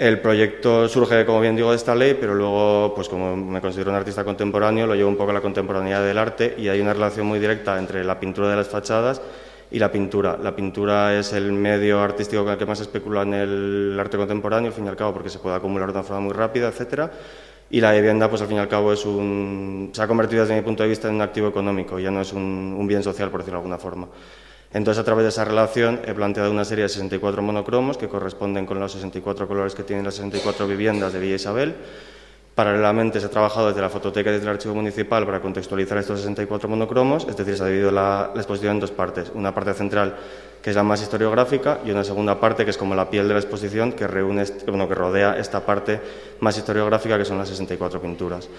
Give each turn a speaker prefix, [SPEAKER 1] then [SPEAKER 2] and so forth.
[SPEAKER 1] El proyecto surge, como bien digo, de esta ley, pero luego, pues como me considero un artista contemporáneo, lo llevo un poco a la contemporaneidad del arte y hay una relación muy directa entre la pintura de las fachadas y la pintura. La pintura es el medio artístico con el que más se especula en el arte contemporáneo, al fin y al cabo, porque se puede acumular de una forma muy rápida, etcétera. Y la vivienda, pues al fin y al cabo, se ha convertido desde mi punto de vista en un activo económico, ya no es un bien social, por decirlo de alguna forma. Entonces, a través de esa relación, he planteado una serie de 64 monocromos que corresponden con los 64 colores que tienen las 64 viviendas de Villa Isabel. Paralelamente, se ha trabajado desde la fototeca y desde el archivo municipal para contextualizar estos 64 monocromos, es decir, se ha dividido la exposición en dos partes. Una parte central, que es la más historiográfica, y una segunda parte, que es como la piel de la exposición, que rodea esta parte más historiográfica, que son las 64 pinturas.